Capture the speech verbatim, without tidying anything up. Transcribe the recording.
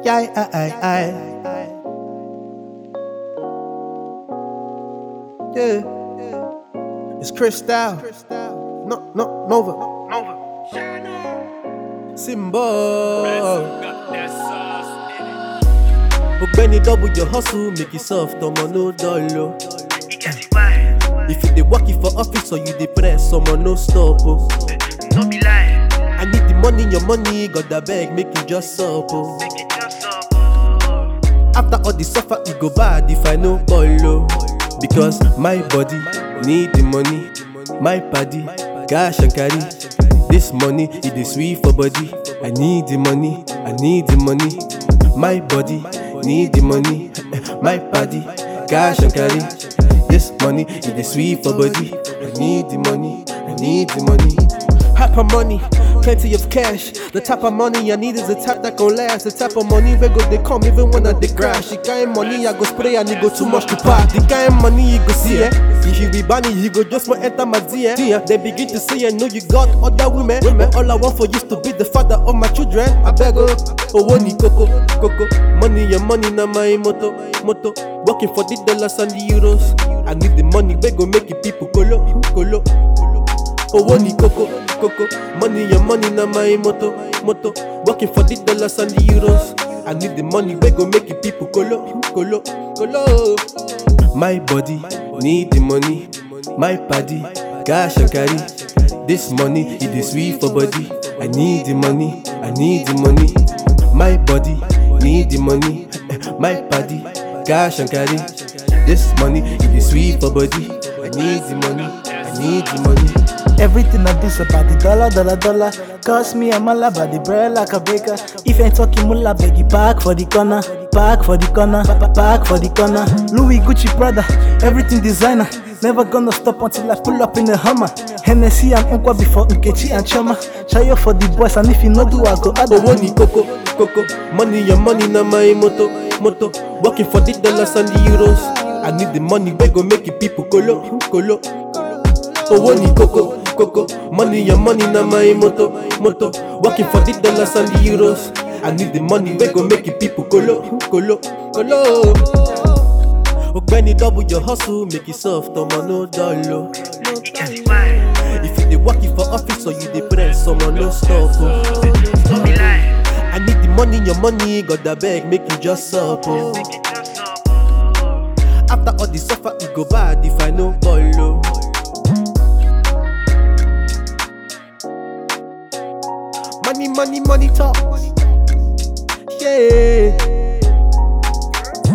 Yeah, I, I, I. Yeah. It's Crystal. No, no, Nova. Nova. Symbol. Ogbeni double your hustle, make it soft, omo no dull. If you dey work it for office or you dey press, omo no stop. Oh. No be lie. I need the money, your money, God da beg, make you just sup. Oh. Make it just up. Oh. After all the suffer, it go bad if I no follow. Because my body need the money, my body cash and carry. This money, it is sweet for body. I need the money, I need the money. My body need the money, my body cash and carry. This money, it is sweet for body. I need the money, I need the money. Hyper money, plenty of cash. The type of money I need is the type that gon' last. The type of money where go they come even when I dey crash. The kind money I go spray and it go too much to pack. The kind money you go see, eh? If you be bunny, you go just want enter my D M. They begin to say, I know you got other women. Women, all I want for you is to be the father of my children. I beg oh, oh ni coco, coco. Money, your money, na my motto, motto. Working for the dollars and the euros. I need the money, we go make it people colo, colo. Oh ni coco, coco. Money, your money, na my motto, motto. Working for the dollars and the euros. I need the money, we go make it people colo, colo, colo. My body need the money, my body cash and carry. This money, it is sweet for body. I need the money, I need the money. My body need the money, my body cash and carry. This money, it is sweet for body. I need the money, I need the money. Everything I do is about the dollar, dollar, dollar. Cost me a mala by the bread like a baker. If ain't talking mula, beg you back for the corner, back for the corner, back for the corner. Louis, Gucci, Prada, everything designer. Never gonna stop until I pull up in the Hummer. Hennessy and Unqua before Nkechi and Chama. Chayo for the boys, and if you no do, I go add Oh ni coco, coco. Money, your money, na my motto, motto. Working for the dollars and the euros. I need the money, we go make it people colo, colo. Oh ni coco, coco. Money, your money, na my motto, motto. Working for the dollars and the euros. I need the money, we go make it people colo, colo, colo. Ogbeni double your hustle, make it soft, omo no dull. If you dey work it for office or you dey press, omo no stop. Oh. No be lie. I need the money, your money, God da beg, make you just sup. Oh. Make it just up. Oh. After all the suffer, it go bad if I no follow. Money, money, money talk.